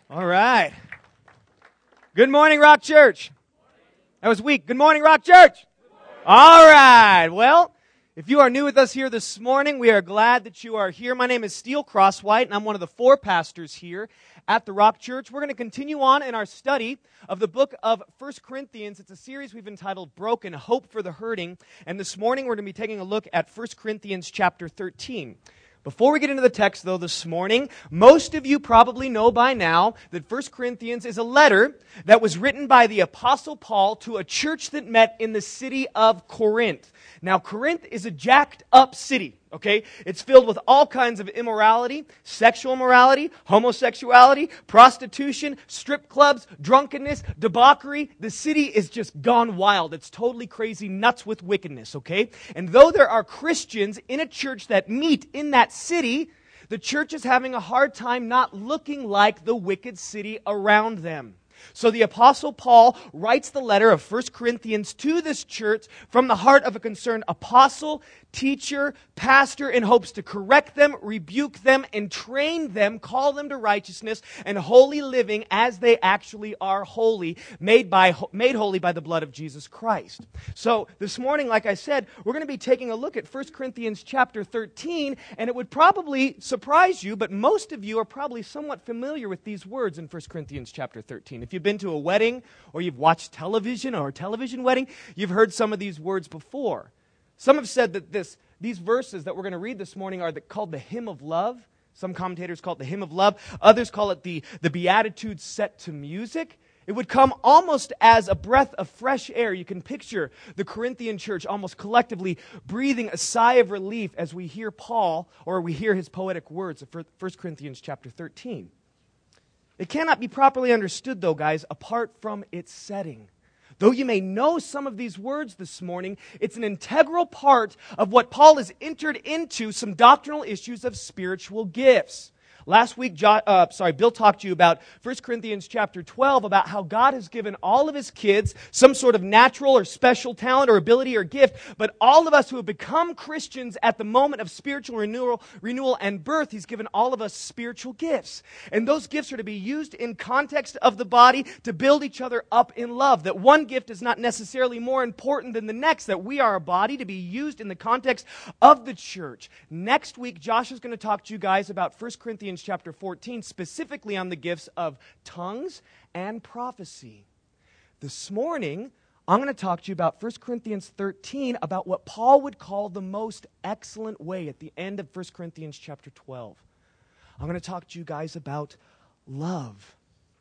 All right. Good morning, Rock Church. That was weak. Good morning, Rock Church. All right. Well, if you are new with us here this morning, we are glad that you are here. My name is Steele Crosswhite, and I'm one of the four pastors here at the Rock Church. We're going to continue on in our study of the book of 1 Corinthians. It's a series we've entitled Broken, Hope for the Hurting. And this morning, we're going to be taking a look at 1 Corinthians chapter 13. Before we get into the text, though, this morning, most of you probably know by now that 1 Corinthians is a letter that was written by the Apostle Paul to a church that met in the city of Corinth. Now, Corinth is a jacked up city, okay? It's filled with all kinds of immorality, sexual immorality, homosexuality, prostitution, strip clubs, drunkenness, debauchery. The city is just gone wild. It's totally crazy, nuts with wickedness, okay? And though there are Christians in a church that meet in that city, the church is having a hard time not looking like the wicked city around them. So the Apostle Paul writes the letter of 1 Corinthians to this church from the heart of a concerned apostle, teacher, pastor, in hopes to correct them, rebuke them, and train them, call them to righteousness and holy living as they actually are holy, made holy by the blood of Jesus Christ. So this morning, like I said, we're going to be taking a look at 1 Corinthians chapter 13, and it would probably surprise you, but most of you are probably somewhat familiar with these words in 1 Corinthians chapter 13. If you've been to a wedding or you've watched television or a television wedding, you've heard some of these words before. Some have said that these verses that we're going to read this morning are called the hymn of love. Some commentators call it the hymn of love. Others call it the Beatitudes set to music. It would come almost as a breath of fresh air. You can picture the Corinthian church almost collectively breathing a sigh of relief as we hear Paul, or we hear his poetic words of 1 Corinthians chapter 13. It cannot be properly understood, though, guys, apart from its setting. Though you may know some of these words this morning, it's an integral part of what Paul has entered into some doctrinal issues of spiritual gifts. Last week, Bill talked to you about 1 Corinthians chapter 12, about how God has given all of His kids some sort of natural or special talent or ability or gift, but all of us who have become Christians at the moment of spiritual renewal and birth, He's given all of us spiritual gifts. And those gifts are to be used in context of the body to build each other up in love. That one gift is not necessarily more important than the next, that we are a body to be used in the context of the church. Next week, Josh is going to talk to you guys about 1 Corinthians chapter 14, specifically on the gifts of tongues and prophecy. This morning, I'm going to talk to you about 1 Corinthians 13, about what Paul would call the most excellent way at the end of 1 Corinthians chapter 12. I'm going to talk to you guys about love.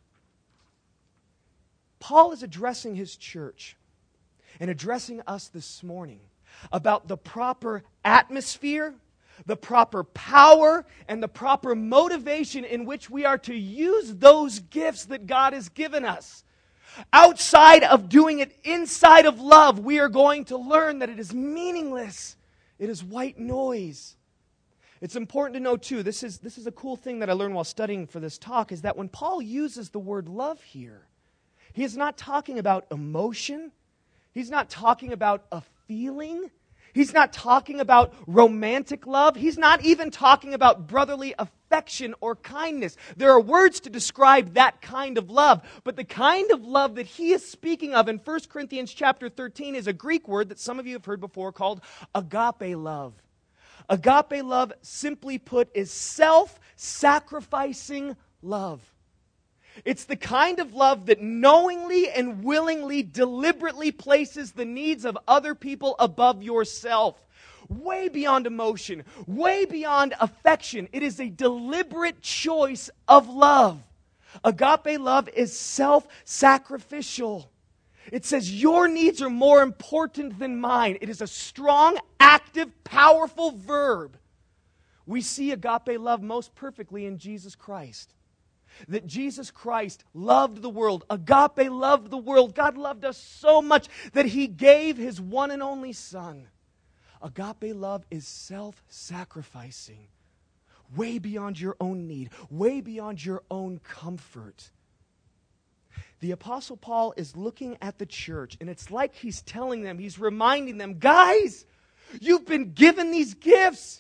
Paul is addressing his church and addressing us this morning about the proper atmosphere, the proper power, and the proper motivation in which we are to use those gifts that God has given us. Outside of doing it inside of love, we are going to learn that it is meaningless. It is white noise. It's important to know, too, this is a cool thing that I learned while studying for this talk, is that when Paul uses the word love here, he is not talking about emotion. He's not talking about a feeling. He's not talking about romantic love. He's not even talking about brotherly affection or kindness. There are words to describe that kind of love, but the kind of love that he is speaking of in 1 Corinthians chapter 13 is a Greek word that some of you have heard before called agape love. Agape love, simply put, is self-sacrificing love. It's the kind of love that knowingly and willingly, deliberately places the needs of other people above yourself. Way beyond emotion, way beyond affection. It is a deliberate choice of love. Agape love is self-sacrificial. It says, your needs are more important than mine. It is a strong, active, powerful verb. We see agape love most perfectly in Jesus Christ. That Jesus Christ loved the world. Agape loved the world. God loved us so much that He gave His one and only Son. Agape love is self-sacrificing. Way beyond your own need. Way beyond your own comfort. The Apostle Paul is looking at the church, and it's like he's telling them, he's reminding them, guys, you've been given these gifts.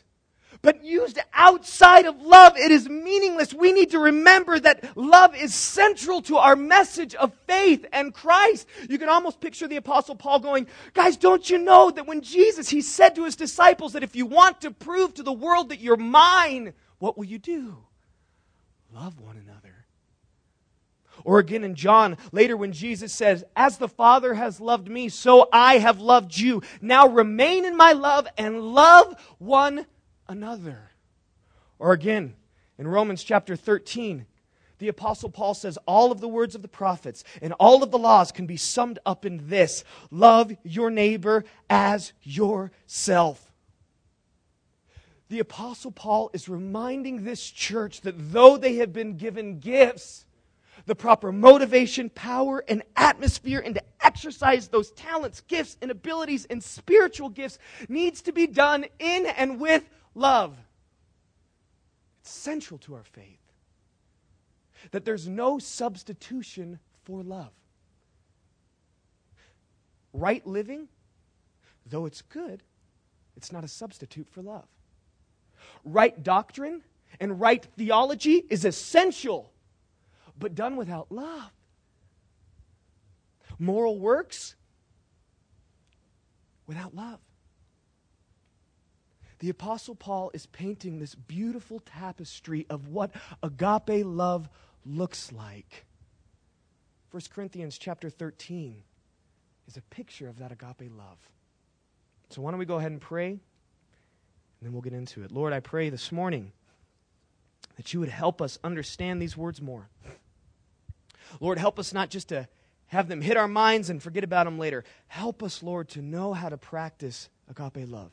But used outside of love, it is meaningless. We need to remember that love is central to our message of faith and Christ. You can almost picture the Apostle Paul going, guys, don't you know that when Jesus, he said to his disciples that if you want to prove to the world that you're mine, what will you do? Love one another. Or again in John, later when Jesus says, as the Father has loved me, so I have loved you. Now remain in my love and love one another. Or again, in Romans chapter 13, the Apostle Paul says all of the words of the prophets and all of the laws can be summed up in this: love your neighbor as yourself. The Apostle Paul is reminding this church that though they have been given gifts, the proper motivation, power, and atmosphere, and to exercise those talents, gifts, and abilities, and spiritual gifts needs to be done in and with love. It's central to our faith that there's no substitution for love. Right living, though it's good, it's not a substitute for love. Right doctrine and right theology is essential, but done without love. Moral works without love. The Apostle Paul is painting this beautiful tapestry of what agape love looks like. 1 Corinthians chapter 13 is a picture of that agape love. So why don't we go ahead and pray, and then we'll get into it. Lord, I pray this morning that you would help us understand these words more. Lord, help us not just to have them hit our minds and forget about them later. Help us, Lord, to know how to practice agape love.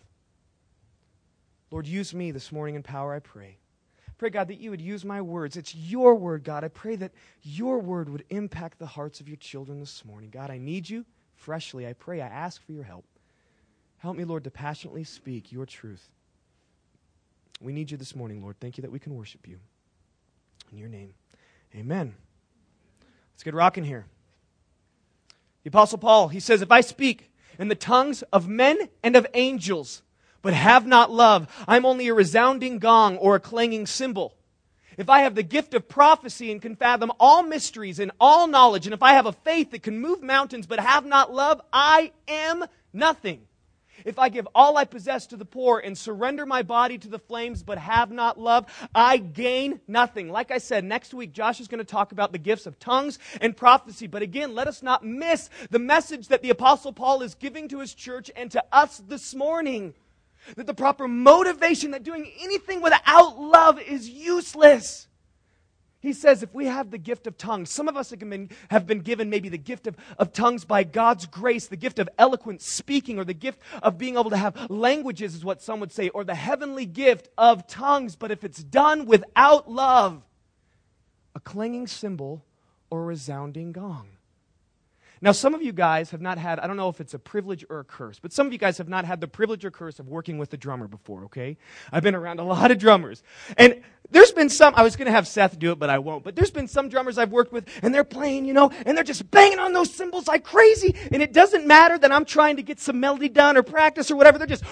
Lord, use me this morning in power, I pray. Pray, God, that you would use my words. It's your word, God. I pray that your word would impact the hearts of your children this morning. God, I need you freshly. I pray, I ask for your help. Help me, Lord, to passionately speak your truth. We need you this morning, Lord. Thank you that we can worship you. In your name, amen. Let's get rocking here. The Apostle Paul, he says, if I speak in the tongues of men and of angels, but have not love, I'm only a resounding gong or a clanging cymbal. If I have the gift of prophecy and can fathom all mysteries and all knowledge, and if I have a faith that can move mountains but have not love, I am nothing. If I give all I possess to the poor and surrender my body to the flames but have not love, I gain nothing. Like I said, next week Josh is going to talk about the gifts of tongues and prophecy. But again, let us not miss the message that the Apostle Paul is giving to his church and to us this morning. That the proper motivation, that doing anything without love is useless. He says if we have the gift of tongues, some of us have been given maybe the gift of tongues by God's grace, the gift of eloquent speaking, or the gift of being able to have languages is what some would say, or the heavenly gift of tongues. But if it's done without love, a clanging cymbal or a resounding gong. Now, some of you guys have not had, I don't know if it's a privilege or a curse, but some of you guys have not had the privilege or curse of working with a drummer before, okay? I've been around a lot of drummers. And there's been some, I was going to have Seth do it, but I won't. But there's been some drummers I've worked with, and they're playing, and they're just banging on those cymbals like crazy. And it doesn't matter that I'm trying to get some melody done or practice or whatever. They're just,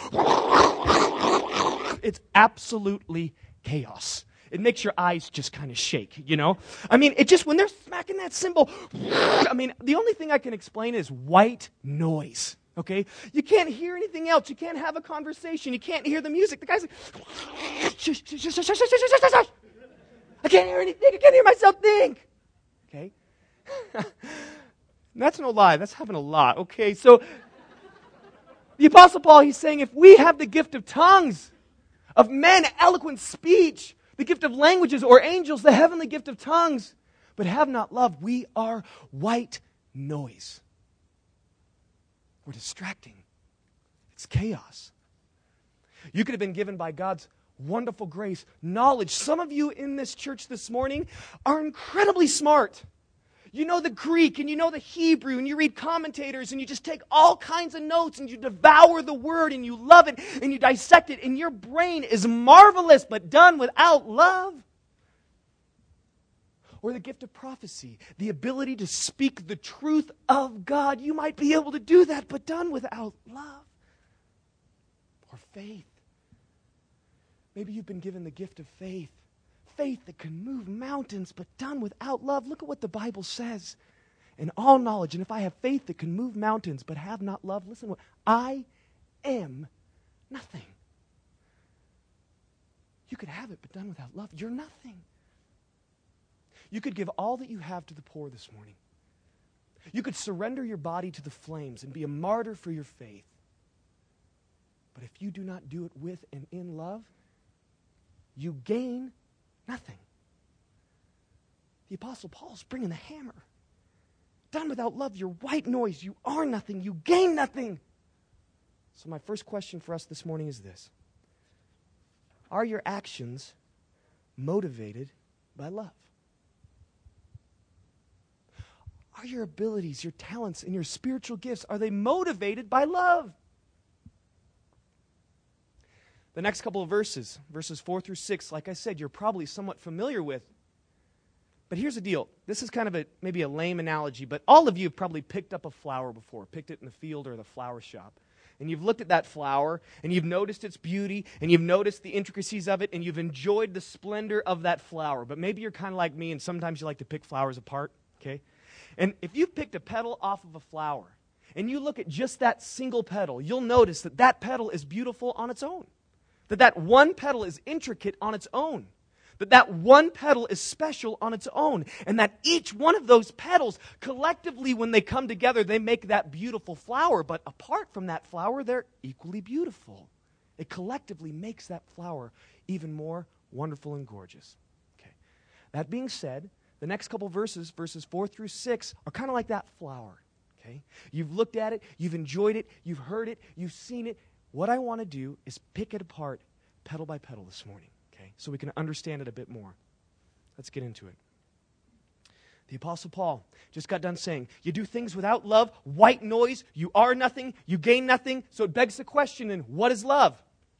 it's absolutely chaos. It makes your eyes just kind of shake, I mean, it just, when they're smacking that cymbal, the only thing I can explain is white noise, okay? You can't hear anything else. You can't have a conversation. You can't hear the music. The guy's like, I can't hear anything. I can't hear myself think, okay? That's no lie. That's happened a lot, okay? So the Apostle Paul, he's saying if we have the gift of tongues, of men, eloquent speech, the gift of languages or angels, the heavenly gift of tongues, but have not love, we are white noise. We're distracting. It's chaos. You could have been given by God's wonderful grace knowledge. Some of you in this church this morning are incredibly smart. You know the Greek and you know the Hebrew and you read commentators and you just take all kinds of notes and you devour the word and you love it and you dissect it and your brain is marvelous but done without love. Or the gift of prophecy, the ability to speak the truth of God. You might be able to do that but done without love or faith. Maybe you've been given the gift of faith. Faith that can move mountains, but done without love. Look at what the Bible says. In all knowledge, and if I have faith that can move mountains, but have not love, listen what I am nothing. You could have it, but done without love, you're nothing. You could give all that you have to the poor this morning. You could surrender your body to the flames and be a martyr for your faith. But if you do not do it with and in love, you gain nothing. The Apostle Paul's bringing the hammer. Done without love, you're white noise. You are nothing. You gain nothing. So my first question for us this morning is this. Are your actions motivated by love? Are your abilities, your talents, and your spiritual gifts, are they motivated by love? The next couple of verses 4 through 6, like I said, you're probably somewhat familiar with. But here's the deal. This is kind of maybe a lame analogy, but all of you have probably picked up a flower before, picked it in the field or the flower shop. And you've looked at that flower, and you've noticed its beauty, and you've noticed the intricacies of it, and you've enjoyed the splendor of that flower. But maybe you're kind of like me, and sometimes you like to pick flowers apart, okay? And if you've picked a petal off of a flower, and you look at just that single petal, you'll notice that that petal is beautiful on its own. That one petal is intricate on its own. That one petal is special on its own. And that each one of those petals, collectively, when they come together, they make that beautiful flower. But apart from that flower, they're equally beautiful. It collectively makes that flower even more wonderful and gorgeous. Okay. That being said, the next couple verses 4 through 6, are kind of like that flower. Okay. You've looked at it, you've enjoyed it, you've heard it, you've seen it. What I want to do is pick it apart petal by petal this morning, okay, so we can understand it a bit more. Let's get into it. The Apostle Paul just got done saying, you do things without love, white noise, you are nothing, you gain nothing. So it begs the question, then, what is love?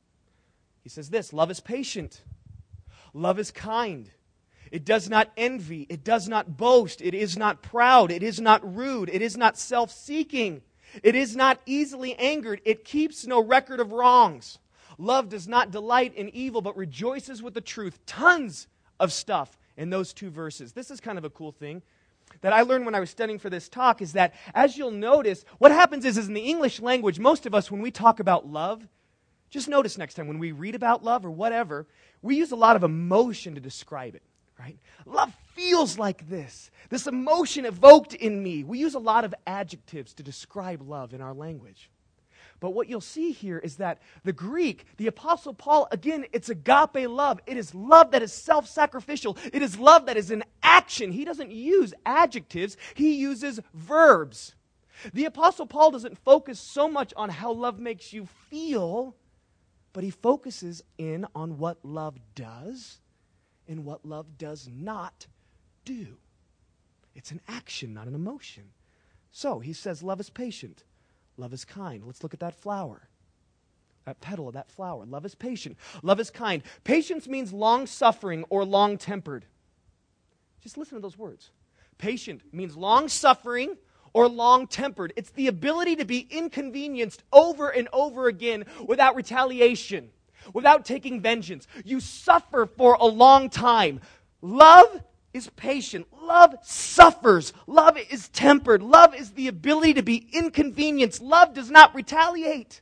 He says this, love is patient. Love is kind. It does not envy. It does not boast. It is not proud. It is not rude. It is not self-seeking. It is not easily angered. It keeps no record of wrongs. Love does not delight in evil, but rejoices with the truth. Tons of stuff in those two verses. This is kind of a cool thing that I learned when I was studying for this talk, is that, as you'll notice, what happens is in the English language, most of us, when we talk about love, just notice next time when we read about love or whatever, we use a lot of emotion to describe it. Right? Love feels like this emotion evoked in me. We use a lot of adjectives to describe love in our language. But what you'll see here is that the Greek, the Apostle Paul, again, it's agape love. It is love that is self-sacrificial. It is love that is in action. He doesn't use adjectives. He uses verbs. The Apostle Paul doesn't focus so much on how love makes you feel, but he focuses in on what love does and what love does not do. It's an action, not an emotion. So he says love is patient. Love is kind. Let's look at that flower. That petal of that flower. Love is patient. Love is kind. Patience means long-suffering or long-tempered. Just listen to those words. Patient means long-suffering or long-tempered. It's the ability to be inconvenienced over and over again without retaliation, without taking vengeance. You suffer for a long time. Love is patient. Love suffers. Love is tempered. Love is the ability to be inconvenienced. Love does not retaliate.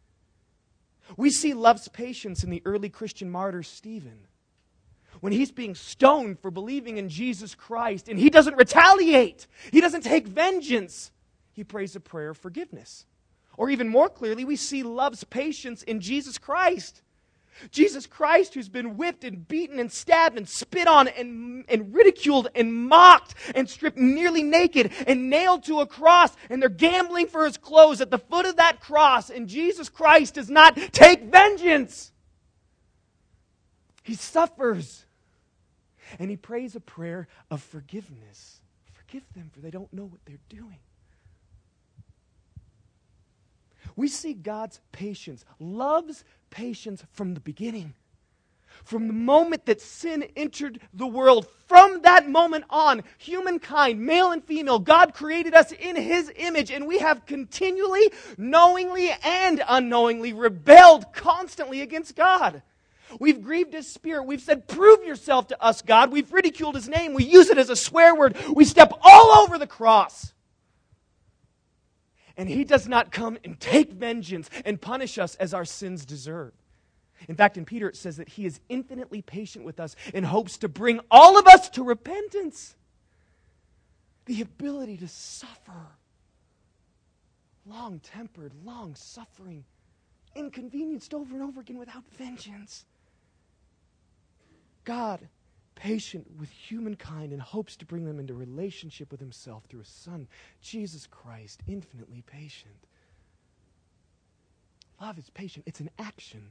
We see love's patience in the early Christian martyr Stephen, when he's being stoned for believing in Jesus Christ, and he doesn't retaliate. He doesn't take vengeance. He prays a prayer of forgiveness. Or even more clearly, we see love's patience in Jesus Christ. Jesus Christ, who's been whipped and beaten and stabbed and spit on and ridiculed and mocked and stripped nearly naked and nailed to a cross, and they're gambling for his clothes at the foot of that cross, and Jesus Christ does not take vengeance. He suffers. And he prays a prayer of forgiveness. Forgive them, for they don't know what they're doing. We see God's patience, love's patience from the beginning. From the moment that sin entered the world, from that moment on, humankind, male and female, God created us in His image, and we have continually, knowingly and unknowingly rebelled constantly against God. We've grieved His Spirit. We've said, prove yourself to us, God. We've ridiculed His name. We use it as a swear word. We step all over the cross. And He does not come and take vengeance and punish us as our sins deserve. In fact, in Peter it says that He is infinitely patient with us and hopes to bring all of us to repentance. The ability to suffer. Long-tempered, long-suffering, inconvenienced over and over again without vengeance. God, patient with humankind and hopes to bring them into relationship with Himself through His Son, Jesus Christ, infinitely patient. Love is patient. It's an action.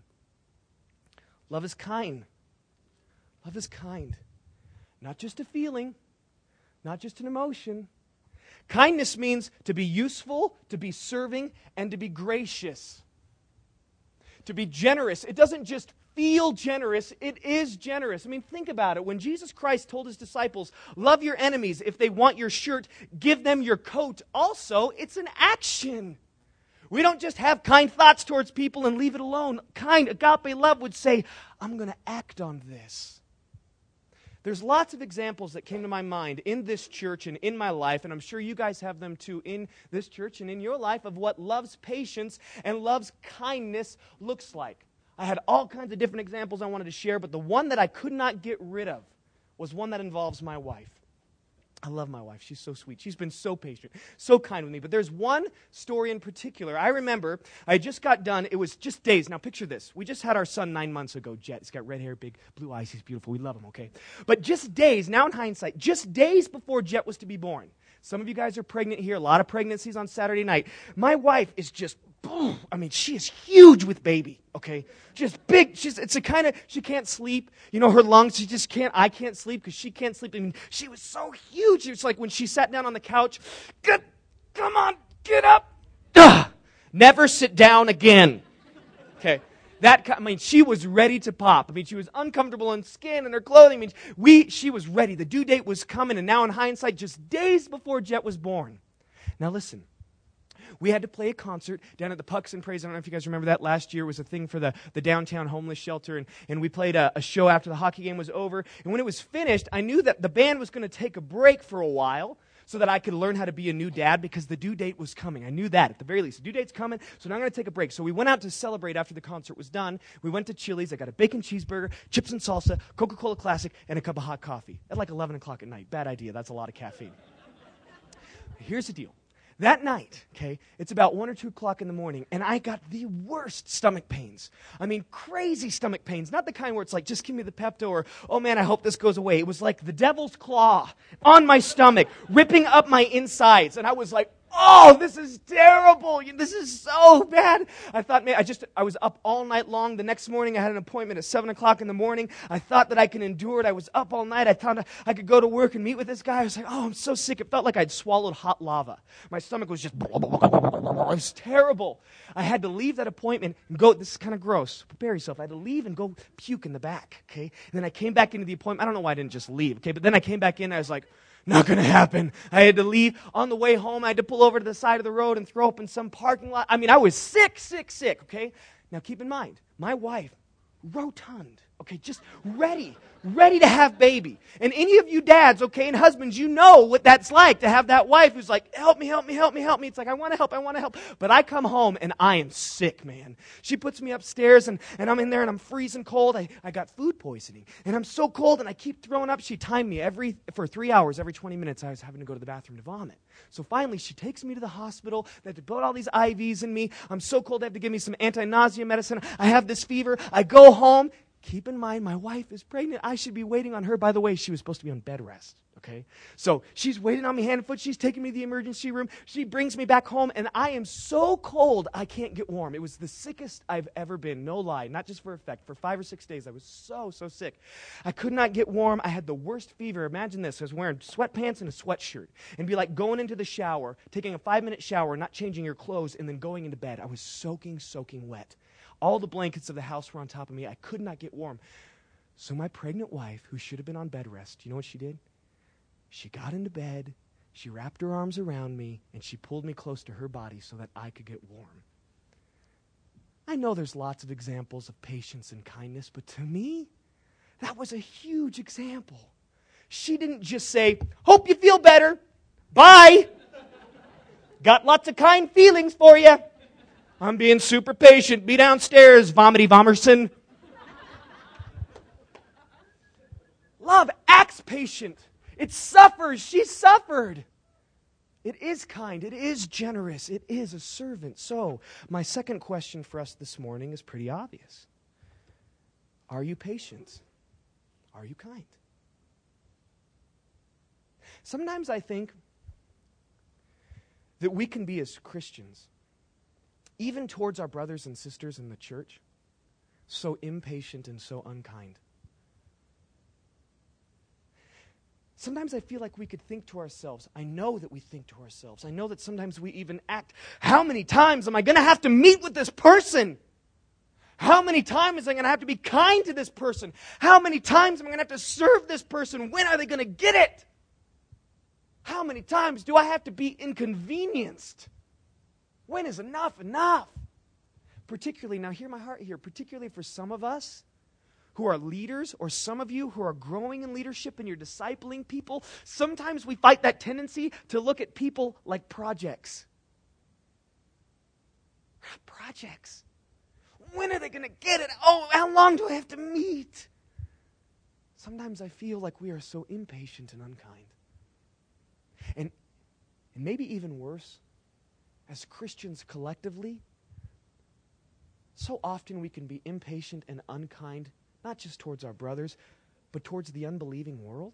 Love is kind. Love is kind. Not just a feeling, not just an emotion. Kindness means to be useful, to be serving, and to be gracious. To be generous. It doesn't just feel generous, it is generous. I mean, think about it. When Jesus Christ told His disciples, love your enemies. If they want your shirt, give them your coat. Also, it's an action. We don't just have kind thoughts towards people and leave it alone. Kind, agape love would say, I'm going to act on this. There's lots of examples that came to my mind in this church and in my life, and I'm sure you guys have them too in this church and in your life, of what love's patience and love's kindness looks like. I had all kinds of different examples I wanted to share, but the one that I could not get rid of was one that involves my wife. I love my wife. She's so sweet. She's been so patient, so kind with me. But there's one story in particular. I remember I just got done. It was just days. Now picture this. We just had our son 9 months ago, Jet. He's got red hair, big blue eyes. He's beautiful. We love him, okay? But just days, now in hindsight, just days before Jet was to be born. Some of you guys are pregnant here. A lot of pregnancies on Saturday night. My wife is just, I mean, she is huge with baby, okay? Just big. It's a kind of, she can't sleep. You know, her lungs, she just can't, I can't sleep because she can't sleep. I mean, she was so huge. It's like when she sat down on the couch, come on, get up. Never sit down again. Okay. She was ready to pop. I mean, she was uncomfortable in skin and her clothing. I mean, she was ready. The due date was coming, and now in hindsight, just days before Jet was born. Now listen, we had to play a concert down at the Pucks and Praise. I don't know if you guys remember that. Last year was a thing for the downtown homeless shelter, and we played a show after the hockey game was over. And when it was finished, I knew that the band was going to take a break for a while, so that I could learn how to be a new dad, because the due date was coming. I knew that at the very least. The due date's coming, so now I'm going to take a break. So we went out to celebrate after the concert was done. We went to Chili's. I got a bacon cheeseburger, chips and salsa, Coca-Cola Classic, and a cup of hot coffee at like 11 o'clock at night. Bad idea. That's a lot of caffeine. Here's the deal. That night, okay, it's about 1 or 2 o'clock in the morning, and I got the worst stomach pains. I mean, crazy stomach pains. Not the kind where it's like, just give me the Pepto, or, oh man, I hope this goes away. It was like the devil's claw on my stomach, ripping up my insides. And I was like, oh, this is terrible. This is so bad. I thought, man, I was up all night long. The next morning, I had an appointment at 7 o'clock in the morning. I thought that I could endure it. I was up all night. I thought I could go to work and meet with this guy. I was like, oh, I'm so sick. It felt like I'd swallowed hot lava. My stomach was just, it was terrible. I had to leave that appointment and go, this is kind of gross. Prepare yourself. I had to leave and go puke in the back, okay? And then I came back into the appointment. I don't know why I didn't just leave, okay? But then I came back in and I was like, not going to happen. I had to leave. On the way home, I had to pull over to the side of the road and throw up in some parking lot. I mean, I was sick, okay? Now, keep in mind, my wife, rotund, okay, just ready to have baby. And any of you dads, okay, and husbands, you know what that's like to have that wife who's like, help me. It's like, I want to help. But I come home and I am sick, man. She puts me upstairs and I'm in there and I'm freezing cold. I got food poisoning and I'm so cold and I keep throwing up. She timed me for 3 hours, every 20 minutes I was having to go to the bathroom to vomit. So finally she takes me to the hospital. They have to put all these IVs in me. I'm so cold they have to give me some anti-nausea medicine. I have this fever. I go home. Keep in mind, my wife is pregnant. I should be waiting on her. By the way, she was supposed to be on bed rest, okay? So she's waiting on me hand and foot. She's taking me to the emergency room. She brings me back home, and I am so cold, I can't get warm. It was the sickest I've ever been, no lie, not just for effect. For 5 or 6 days, I was so sick. I could not get warm. I had the worst fever. Imagine this. I was wearing sweatpants and a sweatshirt. And be like going into the shower, taking a 5-minute shower, not changing your clothes, and then going into bed. I was soaking wet. All the blankets of the house were on top of me. I could not get warm. So my pregnant wife, who should have been on bed rest, you know what she did? She got into bed, she wrapped her arms around me, and she pulled me close to her body so that I could get warm. I know there's lots of examples of patience and kindness, but to me, that was a huge example. She didn't just say, hope you feel better. Bye. Got lots of kind feelings for you. I'm being super patient. Be downstairs, vomity vomerson. Love acts patient. It suffers. She suffered. It is kind. It is generous. It is a servant. So, my second question for us this morning is pretty obvious. Are you patient? Are you kind? Sometimes I think that we can be, as Christians, even towards our brothers and sisters in the church, so impatient and so unkind. Sometimes I feel like we could think to ourselves, I know that we think to ourselves, I know that sometimes we even act, how many times am I going to have to meet with this person? How many times am I going to have to be kind to this person? How many times am I going to have to serve this person? When are they going to get it? How many times do I have to be inconvenienced? When is enough enough? Particularly, now hear my heart here, particularly for some of us who are leaders, or some of you who are growing in leadership and you're discipling people, sometimes we fight that tendency to look at people like projects. Projects. When are they going to get it? Oh, how long do I have to meet? Sometimes I feel like we are so impatient and unkind. And maybe even worse, as Christians collectively, so often we can be impatient and unkind, not just towards our brothers, but towards the unbelieving world.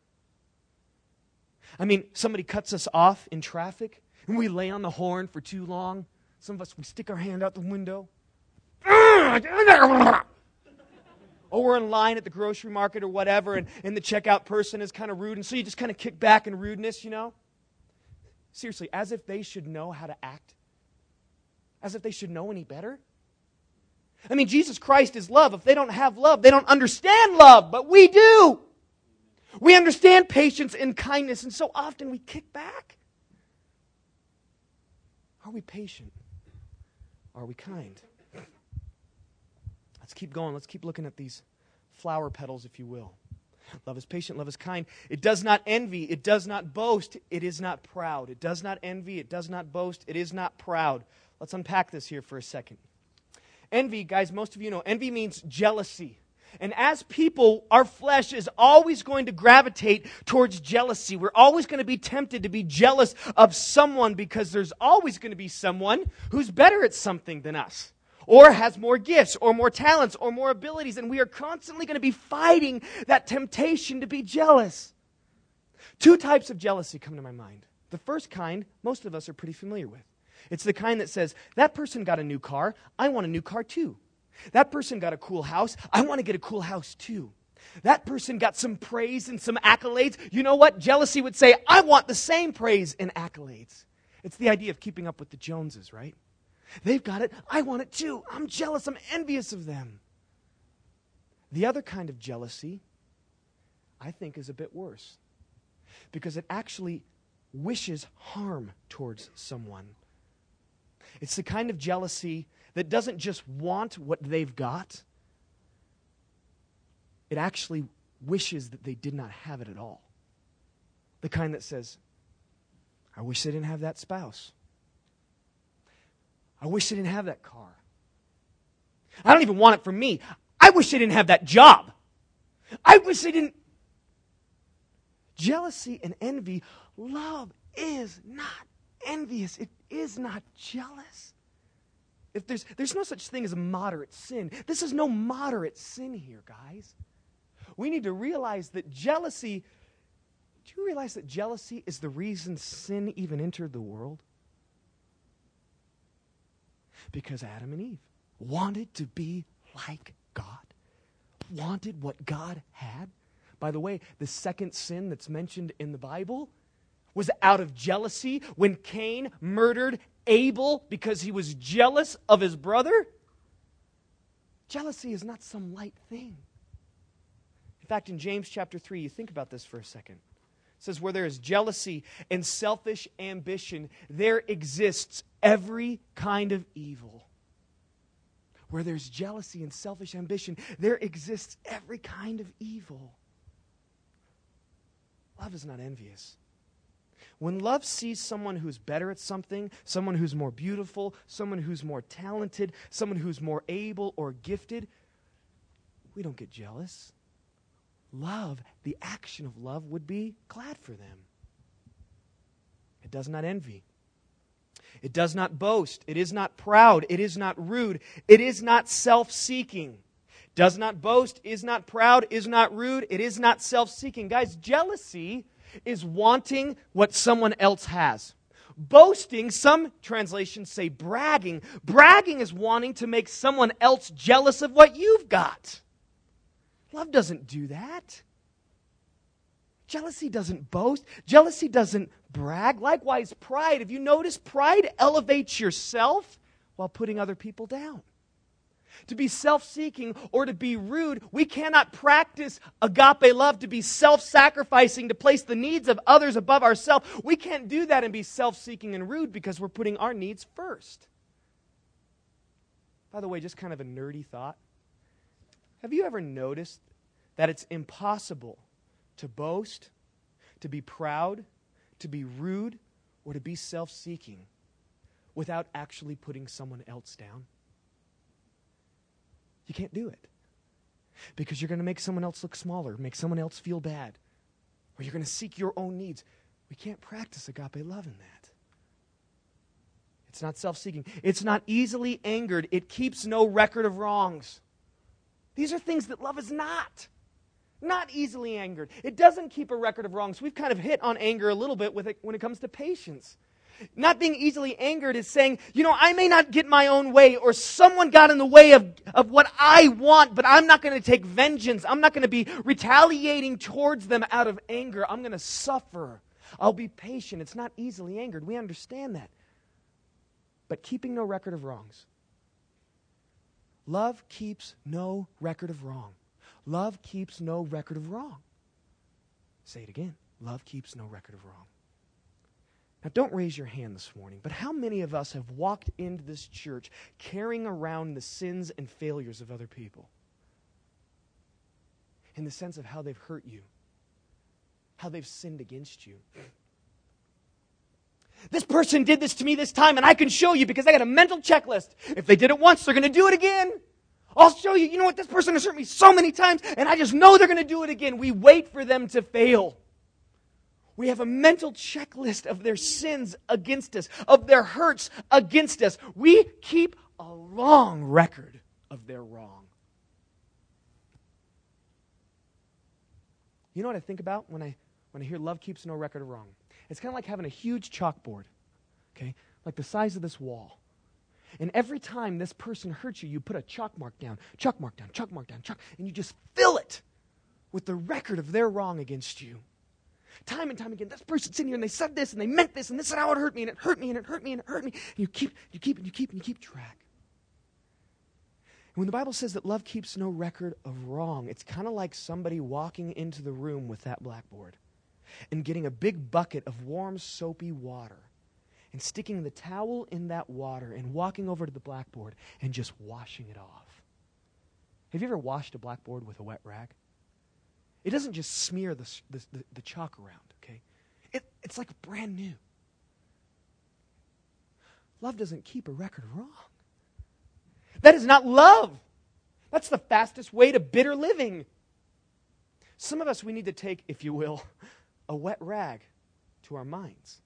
I mean, somebody cuts us off in traffic, and we lay on the horn for too long. Some of us, we stick our hand out the window. Or we're in line at the grocery market or whatever, and the checkout person is kind of rude, and so you just kind of kick back in rudeness, you know? Seriously, as if they should know how to act. As if they should know any better. I mean, Jesus Christ is love. If they don't have love, they don't understand love, but we do. We understand patience and kindness, and so often we kick back. Are we patient? Are we kind? Let's keep going. Let's keep looking at these flower petals, if you will. Love is patient, love is kind. It does not envy, it does not boast, it is not proud. It does not envy, it does not boast, it is not proud. Let's unpack this here for a second. Envy, guys, most of you know, envy means jealousy. And as people, our flesh is always going to gravitate towards jealousy. We're always going to be tempted to be jealous of someone because there's always going to be someone who's better at something than us, or has more gifts, or more talents, or more abilities, and we are constantly going to be fighting that temptation to be jealous. Two types of jealousy come to my mind. The first kind, most of us are pretty familiar with. It's the kind that says, that person got a new car, I want a new car too. That person got a cool house, I want to get a cool house too. That person got some praise and some accolades. You know what? Jealousy would say, I want the same praise and accolades. It's the idea of keeping up with the Joneses, right? They've got it. I want it too. I'm jealous. I'm envious of them. The other kind of jealousy, I think, is a bit worse because it actually wishes harm towards someone. It's the kind of jealousy that doesn't just want what they've got. It actually wishes that they did not have it at all. The kind that says, I wish they didn't have that spouse. I wish they didn't have that car. I don't even want it for me. I wish they didn't have that job. I wish they didn't. Jealousy and envy, love is not envious. It is not jealous. If there's no such thing as a moderate sin. This is no moderate sin here, guys. We need to realize that jealousy, do you realize that jealousy is the reason sin even entered the world? Because Adam and Eve wanted to be like God, wanted what God had. By the way, the second sin that's mentioned in the Bible was out of jealousy when Cain murdered Abel because he was jealous of his brother. Jealousy is not some light thing. In fact, in James chapter 3, you think about this for a second. It says, where there is jealousy and selfish ambition, there exists every kind of evil. where there's jealousy and selfish ambition, there exists every kind of evil. Love is not envious. When love sees someone who's better at something, someone who's more beautiful, someone who's more talented, someone who's more able or gifted, we don't get jealous. Love, the action of love, would be glad for them. It does not envy. It does not boast. It is not proud. It is not rude. It is not self-seeking. Does not boast, is not proud, is not rude. It is not self-seeking. Guys, jealousy is wanting what someone else has. Boasting, some translations say bragging. Bragging is wanting to make someone else jealous of what you've got. Love doesn't do that. Jealousy doesn't boast. Jealousy doesn't brag. Likewise, pride. If you notice, pride elevates yourself while putting other people down. To be self-seeking or to be rude, we cannot practice agape love to be self-sacrificing, to place the needs of others above ourselves. We can't do that and be self-seeking and rude because we're putting our needs first. By the way, just kind of a nerdy thought. Have you ever noticed that it's impossible to boast, to be proud, to be rude, or to be self-seeking without actually putting someone else down? You can't do it. Because you're going to make someone else look smaller, make someone else feel bad, or you're going to seek your own needs. We can't practice agape love in that. It's not self-seeking. It's not easily angered. It keeps no record of wrongs. These are things that love is not. Not easily angered. It doesn't keep a record of wrongs. We've kind of hit on anger a little bit when it comes to patience. Not being easily angered is saying, I may not get my own way, or someone got in the way of what I want, but I'm not going to take vengeance. I'm not going to be retaliating towards them out of anger. I'm going to suffer. I'll be patient. It's not easily angered. We understand that. But keeping no record of wrongs. Love keeps no record of wrong. Love keeps no record of wrong. Say it again. Love keeps no record of wrong. Now, don't raise your hand this morning, but how many of us have walked into this church carrying around the sins and failures of other people? In the sense of how they've hurt you, how they've sinned against you. This person did this to me this time, and I can show you because I got a mental checklist. If they did it once, they're going to do it again. I'll show you. You know what? This person has hurt me so many times, and I just know they're going to do it again. We wait for them to fail. We have a mental checklist of their sins against us, of their hurts against us. We keep a long record of their wrong. You know what I think about when I hear love keeps no record of wrong? It's kind of like having a huge chalkboard, okay, like the size of this wall. And every time this person hurts you, you put a chalk mark down, chalk mark down, chalk mark down, chalk, and you just fill it with the record of their wrong against you. Time and time again, this person's in here and they said this and they meant this and this is how it hurt me and it hurt me and it hurt me and it hurt me. And you keep track. And when the Bible says that love keeps no record of wrong, it's kind of like somebody walking into the room with that blackboard and getting a big bucket of warm, soapy water and sticking the towel in that water and walking over to the blackboard and just washing it off. Have you ever washed a blackboard with a wet rag? It doesn't just smear the chalk around, okay? It's like brand new. Love doesn't keep a record of wrong. That is not love. That's the fastest way to bitter living. Some of us, we need to take, if you will, a wet rag to our minds.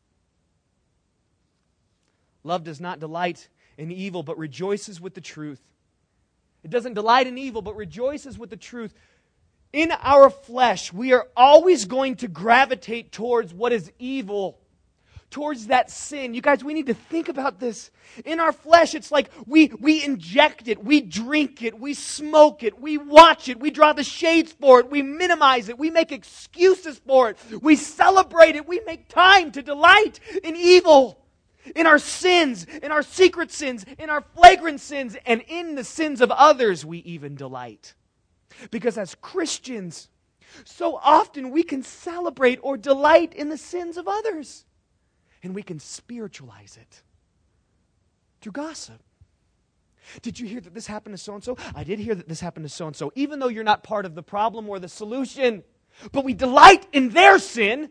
Love does not delight in evil, but rejoices with the truth. It doesn't delight in evil, but rejoices with the truth. In our flesh, we are always going to gravitate towards what is evil, towards that sin. You guys, we need to think about this. In our flesh, it's like we inject it, we drink it, we smoke it, we watch it, we draw the shades for it, we minimize it, we make excuses for it, we celebrate it, we make time to delight in evil, in our sins, in our secret sins, in our flagrant sins, and in the sins of others we even delight. Because as Christians, so often we can celebrate or delight in the sins of others. And we can spiritualize it through gossip. Did you hear that this happened to so-and-so? I did hear that this happened to so-and-so. Even though you're not part of the problem or the solution, but we delight in their sin.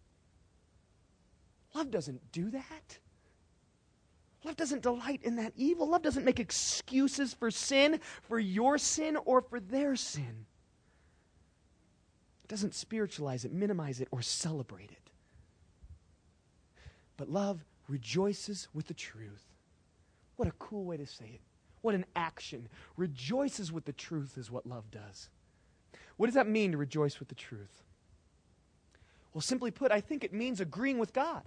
Love doesn't do that. Love doesn't delight in that evil. Love doesn't make excuses for sin, for your sin, or for their sin. It doesn't spiritualize it, minimize it, or celebrate it. But love rejoices with the truth. What a cool way to say it. What an action. Rejoices with the truth is what love does. What does that mean to rejoice with the truth? Well, simply put, I think it means agreeing with God.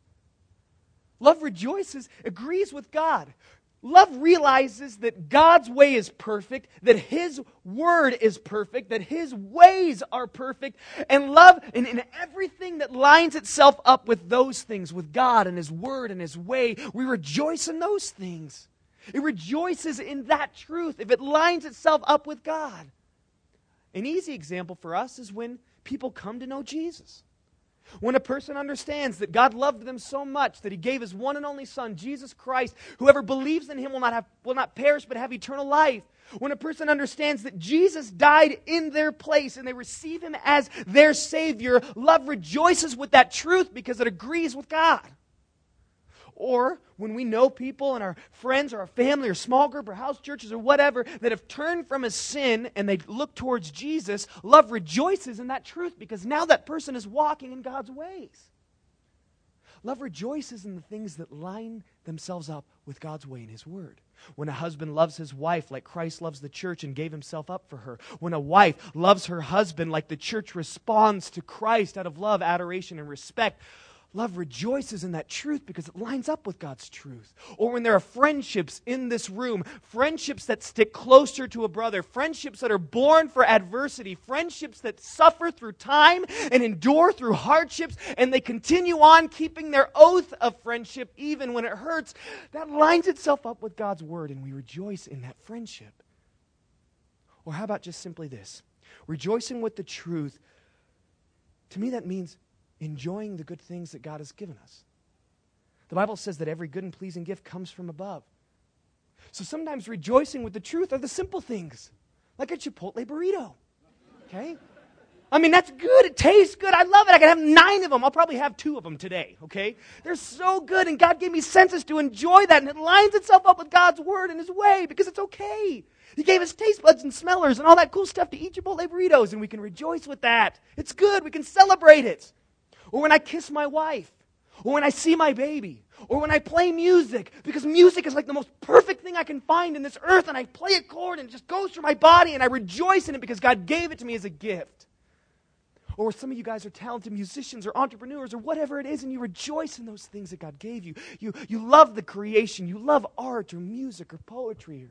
Love rejoices, agrees with God. Love realizes that God's way is perfect, that His word is perfect, that His ways are perfect, and love in everything that lines itself up with those things, with God and His word and His way, we rejoice in those things. It rejoices in that truth if it lines itself up with God. An easy example for us is when people come to know Jesus. When a person understands that God loved them so much that He gave His one and only Son, Jesus Christ, whoever believes in Him will not perish but have eternal life. When a person understands that Jesus died in their place and they receive Him as their Savior, love rejoices with that truth because it agrees with God. Or when we know people and our friends or our family or small group or house churches or whatever that have turned from a sin and they look towards Jesus, love rejoices in that truth because now that person is walking in God's ways. Love rejoices in the things that line themselves up with God's way and His word. When a husband loves his wife like Christ loves the church and gave Himself up for her. When a wife loves her husband like the church responds to Christ out of love, adoration, and respect. Love rejoices in that truth because it lines up with God's truth. Or when there are friendships in this room, friendships that stick closer to a brother, friendships that are born for adversity, friendships that suffer through time and endure through hardships, and they continue on keeping their oath of friendship even when it hurts, that lines itself up with God's word, and we rejoice in that friendship. Or how about just simply this? Rejoicing with the truth, to me that means enjoying the good things that God has given us. The Bible says that every good and pleasing gift comes from above. So sometimes rejoicing with the truth are the simple things, like a Chipotle burrito. Okay? I mean, that's good. It tastes good. I love it. I can have 9 of them. I'll probably have 2 of them today, okay? They're so good, and God gave me senses to enjoy that, and it lines itself up with God's word and His way because it's okay. He gave us taste buds and smellers and all that cool stuff to eat Chipotle burritos, and we can rejoice with that. It's good. We can celebrate it. Or when I kiss my wife, or when I see my baby, or when I play music, because music is like the most perfect thing I can find in this earth, and I play a chord and it just goes through my body, and I rejoice in it because God gave it to me as a gift. Or some of you guys are talented musicians or entrepreneurs or whatever it is, and you rejoice in those things that God gave you. You love the creation, you love art or music or poetry.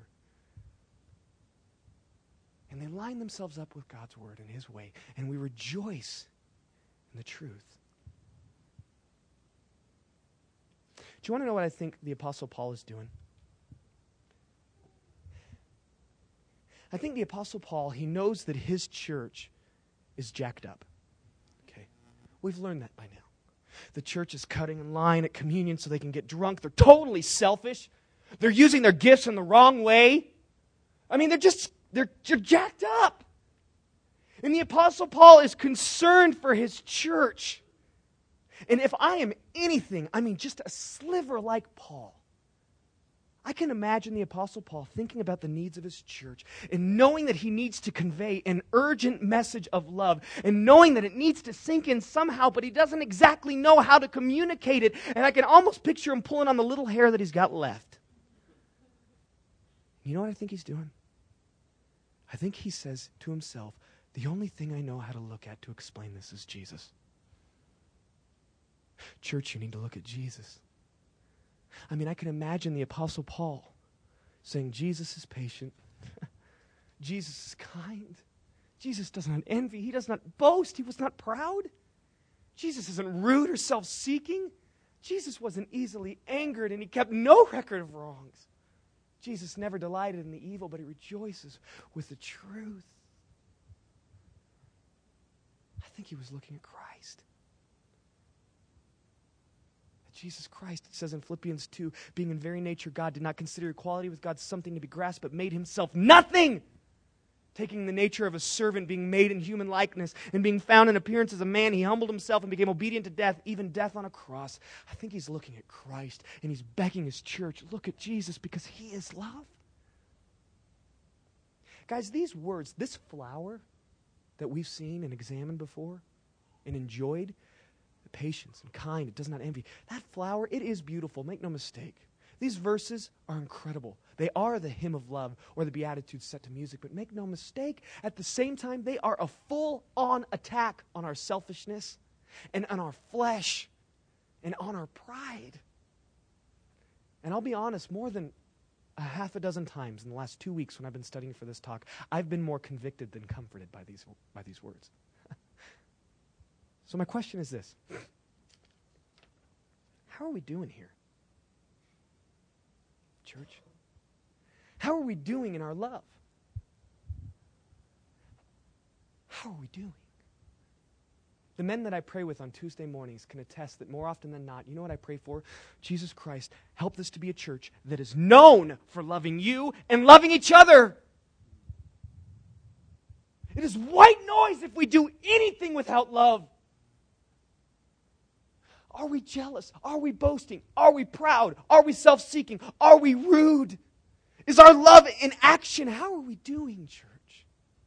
And they line themselves up with God's word and His way, and we rejoice in the truth. Do you want to know what I think the Apostle Paul is doing? I think the Apostle Paul, he knows that his church is jacked up. Okay? We've learned that by now. The church is cutting in line at communion so they can get drunk. They're totally selfish. They're using their gifts in the wrong way. I mean, they're jacked up. And the Apostle Paul is concerned for his church. And if I am anything, I mean just a sliver like Paul, I can imagine the Apostle Paul thinking about the needs of his church and knowing that he needs to convey an urgent message of love and knowing that it needs to sink in somehow, but he doesn't exactly know how to communicate it. And I can almost picture him pulling on the little hair that he's got left. You know what I think he's doing? I think he says to himself, the only thing I know how to look at to explain this is Jesus. Church, you need to look at Jesus. I mean, I can imagine the Apostle Paul saying, Jesus is patient. Jesus is kind. Jesus does not envy. He does not boast. He was not proud. Jesus isn't rude or self-seeking. Jesus wasn't easily angered, and He kept no record of wrongs. Jesus never delighted in the evil, but He rejoices with the truth. I think he was looking at Christ. Jesus Christ, it says in Philippians 2, being in very nature God, did not consider equality with God something to be grasped, but made himself nothing, taking the nature of a servant, being made in human likeness, and being found in appearance as a man, he humbled himself and became obedient to death, even death on a cross. I think he's looking at Christ, and he's begging his church, look at Jesus, because he is love. Guys, these words, this flower that we've seen and examined before and enjoyed, patience and kind, it does not envy. That flower, it is beautiful, make no mistake. These verses are incredible. They are the hymn of love or the Beatitudes set to music, but make no mistake, at the same time, they are a full-on attack on our selfishness and on our flesh and on our pride. And I'll be honest, more than a half a dozen times in the last 2 weeks when I've been studying for this talk, I've been more convicted than comforted by these words. So my question is this. How are we doing here? Church? How are we doing in our love? How are we doing? The men that I pray with on Tuesday mornings can attest that more often than not, you know what I pray for? Jesus Christ, help this to be a church that is known for loving you and loving each other. It is white noise if we do anything without love. Are we jealous? Are we boasting? Are we proud? Are we self-seeking? Are we rude? Is our love in action? How are we doing, church?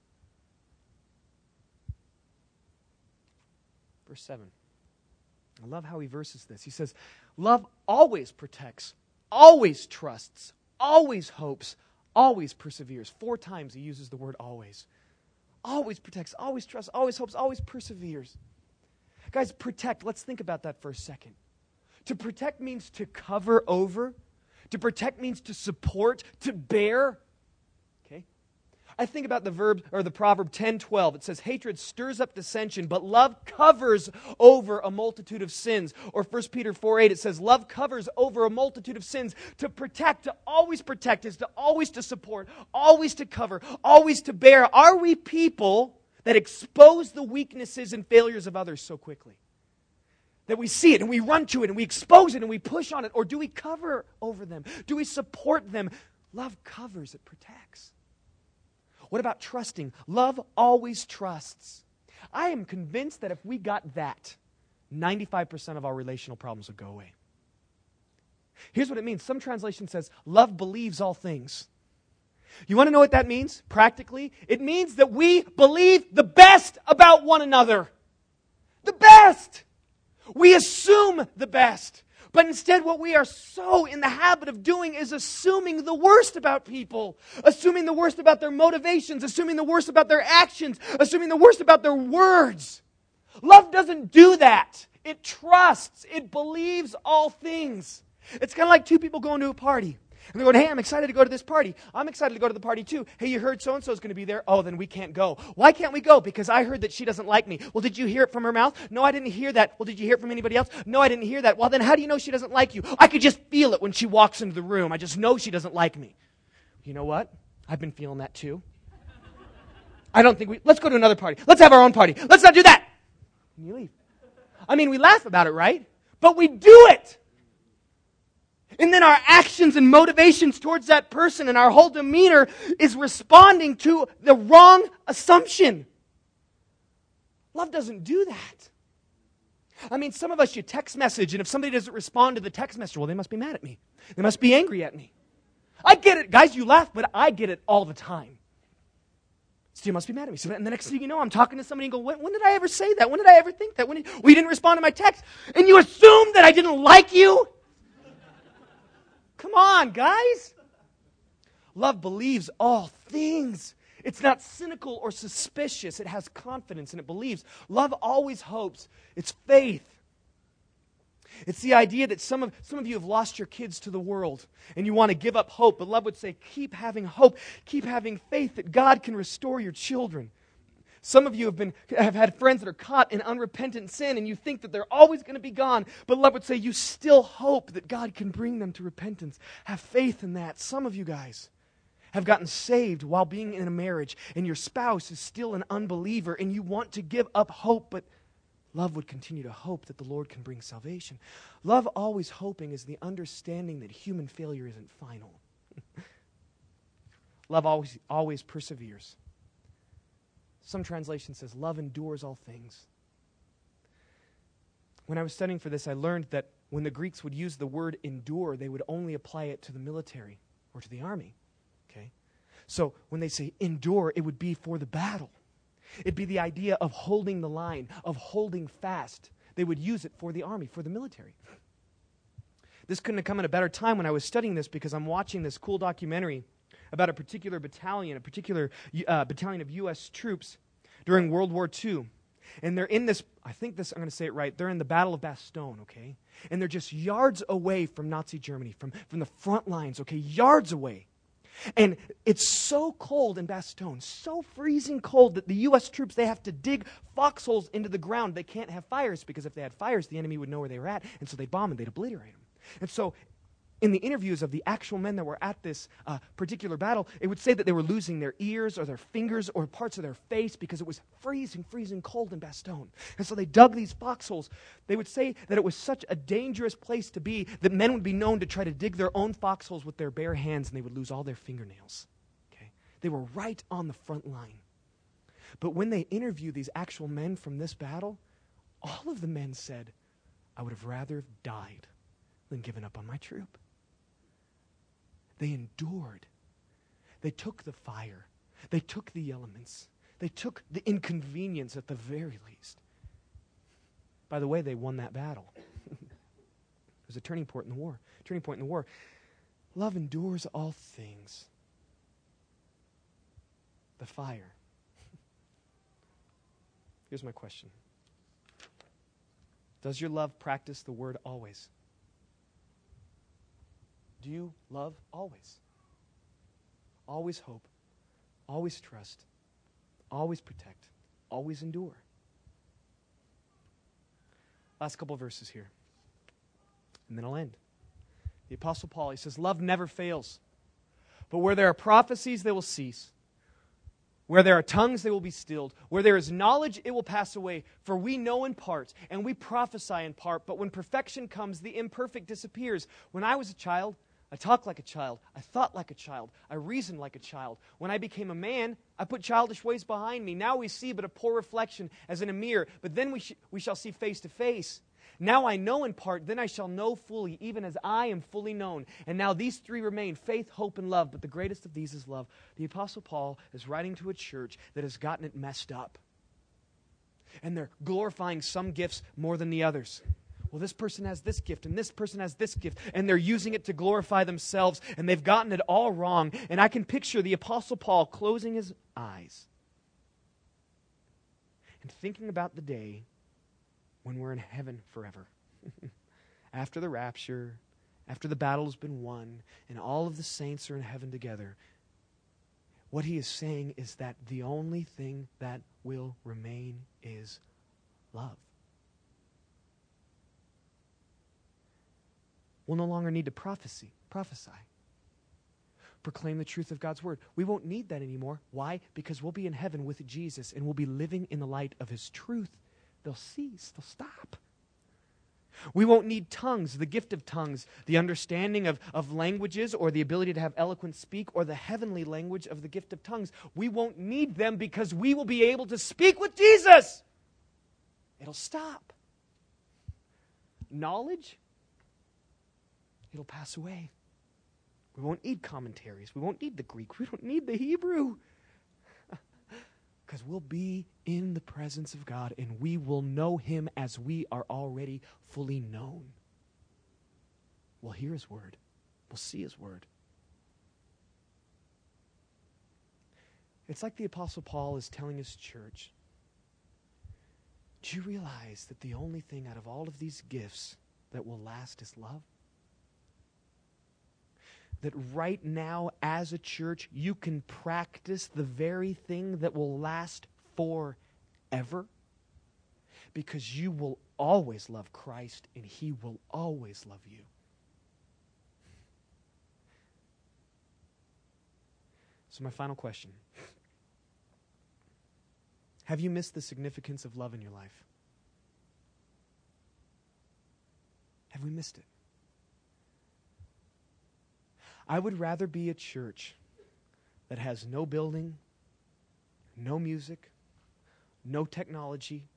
Verse 7. I love how he verses this. He says, love always protects, always trusts, always hopes, always perseveres. 4 times he uses the word always. Always protects, always trusts, always hopes, always perseveres. Guys, protect, let's think about that for a second. To protect means to cover over. To protect means to support, to bear. Okay? I think about the verb or the proverb 10:12. It says, hatred stirs up dissension, but love covers over a multitude of sins. Or 1 Peter 4:8, it says, love covers over a multitude of sins. To protect, to always protect, is to always to support, always to cover, always to bear. Are we people that expose the weaknesses and failures of others so quickly? That we see it and we run to it and we expose it and we push on it? Or do we cover over them? Do we support them? Love covers, it protects. What about trusting? Love always trusts. I am convinced that if we got that, 95% of our relational problems would go away. Here's what it means. Some translation says, love believes all things. You want to know what that means practically? It means that we believe the best about one another. The best! We assume the best. But instead what we are so in the habit of doing is assuming the worst about people. Assuming the worst about their motivations. Assuming the worst about their actions. Assuming the worst about their words. Love doesn't do that. It trusts. It believes all things. It's kind of like 2 people going to a party. And they're going, hey, I'm excited to go to this party. I'm excited to go to the party too. Hey, you heard so-and-so is going to be there. Oh, then we can't go. Why can't we go? Because I heard that she doesn't like me. Well, did you hear it from her mouth? No, I didn't hear that. Well, did you hear it from anybody else? No, I didn't hear that. Well, then how do you know she doesn't like you? I could just feel it when she walks into the room. I just know she doesn't like me. You know what? I've been feeling that too. I don't think let's go to another party. Let's have our own party. Let's not do that. And you leave. I mean, we laugh about it, right? But we do it. And then our actions and motivations towards that person and our whole demeanor is responding to the wrong assumption. Love doesn't do that. I mean, some of us, you text message, and if somebody doesn't respond to the text message, well, they must be mad at me. They must be angry at me. I get it. Guys, you laugh, but I get it all the time. So you must be mad at me. So, and the next thing you know, I'm talking to somebody and go, when did I ever say that? When did I ever think that? Well, you didn't respond to my text. And you assume that I didn't like you? Come on, guys. Love believes all things. It's not cynical or suspicious. It has confidence and it believes. Love always hopes. It's faith. It's the idea that some of you have lost your kids to the world and you want to give up hope. But love would say, keep having hope. Keep having faith that God can restore your children. Some of you have had friends that are caught in unrepentant sin and you think that they're always going to be gone. But love would say you still hope that God can bring them to repentance. Have faith in that. Some of you guys have gotten saved while being in a marriage and your spouse is still an unbeliever and you want to give up hope, but Love would continue to hope that the Lord can bring salvation. Love always hoping is the understanding that human failure isn't final. Love always perseveres. Some translation says love endures all things. When I was studying for this, I learned that when the Greeks would use the word endure, they would only apply it to the military or to the army. Okay? So when they say endure, it would be for the battle. It'd be the idea of holding the line, of holding fast. They would use it for the army, for the military. This couldn't have come at a better time when I was studying this, because I'm watching this cool documentary about a particular battalion battalion of U.S. troops during World War II. And they're in this, I'm going to say it right, they're in the Battle of Bastogne, okay? And they're just yards away from Nazi Germany, from the front lines, okay? Yards away. And it's so cold in Bastogne, so freezing cold that the U.S. troops, they have to dig foxholes into the ground. They can't have fires, because if they had fires, the enemy would know where they were at, and so they'd bomb and they'd obliterate them. And so in the interviews of the actual men that were at this particular battle, it would say that they were losing their ears or their fingers or parts of their face because it was freezing cold in Bastogne. And so they dug these foxholes. They would say that it was such a dangerous place to be that men would be known to try to dig their own foxholes with their bare hands, and they would lose all their fingernails. Okay? They were right on the front line. But when they interviewed these actual men from this battle, all of the men said, "I would have rather have died than given up on my troop." They endured. They took the fire. They took the elements. They took the inconvenience at the very least. By the way, they won that battle. It was a turning point in the war. Love endures all things. The fire. Here's my question. Does your love practice the word always? Do you love always? Always hope, always trust, always protect, always endure. Last couple verses here, and then I'll end. The Apostle Paul, he says, love never fails. But where there are prophecies, they will cease. Where there are tongues, they will be stilled. Where there is knowledge, it will pass away. For we know in part, and we prophesy in part. But when perfection comes, the imperfect disappears. When I was a child, I talked like a child. I thought like a child. I reasoned like a child. When I became a man, I put childish ways behind me. Now we see but a poor reflection as in a mirror. But then we shall see face to face. Now I know in part, then I shall know fully, even as I am fully known. And now these three remain, faith, hope, and love. But the greatest of these is love. The Apostle Paul is writing to a church that has gotten it messed up. And they're glorifying some gifts more than the others. Well, this person has this gift, and this person has this gift, and they're using it to glorify themselves, and they've gotten it all wrong. And I can picture the Apostle Paul closing his eyes and thinking about the day when we're in heaven forever. After the rapture, after the battle has been won, and all of the saints are in heaven together, what he is saying is that the only thing that will remain is love. We'll no longer need to prophesy. Proclaim the truth of God's word. We won't need that anymore. Why? Because we'll be in heaven with Jesus, and we'll be living in the light of his truth. They'll cease. They'll stop. We won't need tongues, the gift of tongues, the understanding of languages, or the ability to have eloquent speak, or the heavenly language of the gift of tongues. We won't need them because we will be able to speak with Jesus. It'll stop. Knowledge? It'll pass away. We won't need commentaries. We won't need the Greek. We don't need the Hebrew. Because we'll be in the presence of God, and we will know him as we are already fully known. We'll hear his word. We'll see his word. It's like the Apostle Paul is telling his church, do you realize that the only thing out of all of these gifts that will last is love? That right now, as a church, you can practice the very thing that will last forever, because you will always love Christ and he will always love you. So my final question. Have you missed the significance of love in your life? we missed it? I would rather be a church that has no building, no music, no technology,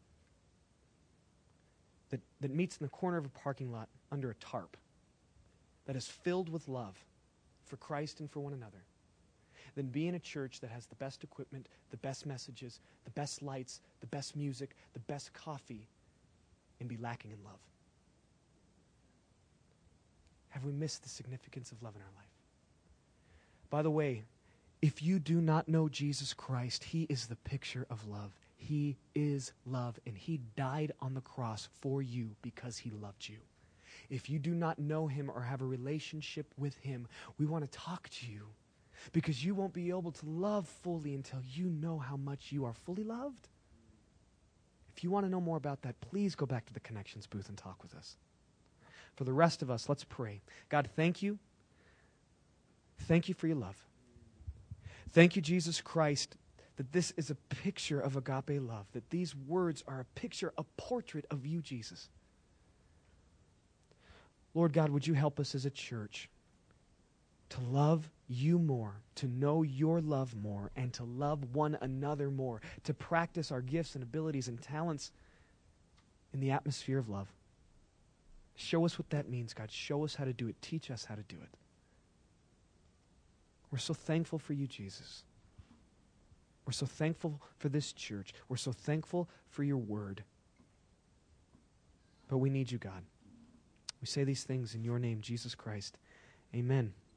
that meets in the corner of a parking lot under a tarp, that is filled with love for Christ and for one another, than be in a church that has the best equipment, the best messages, the best lights, the best music, the best coffee, and be lacking in love. Have we missed the significance of love in our life? By the way, if you do not know Jesus Christ, he is the picture of love. He is love, and he died on the cross for you because he loved you. If you do not know him or have a relationship with him, we want to talk to you because you won't be able to love fully until you know how much you are fully loved. If you want to know more about that, please go back to the Connections booth and talk with us. For the rest of us, let's pray. God, thank you. Thank you for your love. Thank you, Jesus Christ, that this is a picture of agape love, that these words are a picture, a portrait of you, Jesus. Lord God, would you help us as a church to love you more, to know your love more, and to love one another more, to practice our gifts and abilities and talents in the atmosphere of love. Show us what that means, God. Show us how to do it. Teach us how to do it. We're so thankful for you, Jesus. We're so thankful for this church. We're so thankful for your word. But we need you, God. We say these things in your name, Jesus Christ. Amen.